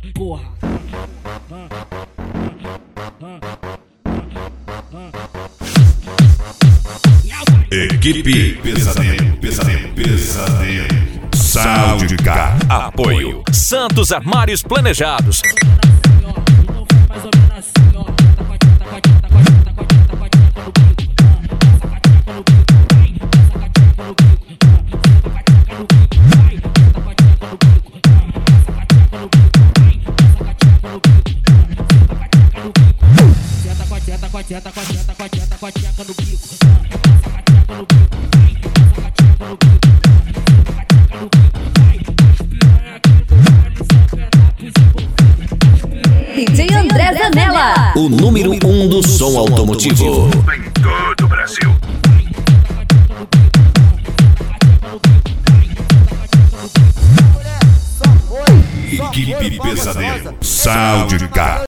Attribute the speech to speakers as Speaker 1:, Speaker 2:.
Speaker 1: porra.
Speaker 2: Equipe Pesadelo, Pesadelo, Pesadelo. Soundcar. Apoio
Speaker 3: Santos Armários Planejados.
Speaker 4: DJ André Zanella,
Speaker 5: o número 1 do som automotivo.
Speaker 2: Em todo o Brasil. Equipe Pesadelo, Soundcar.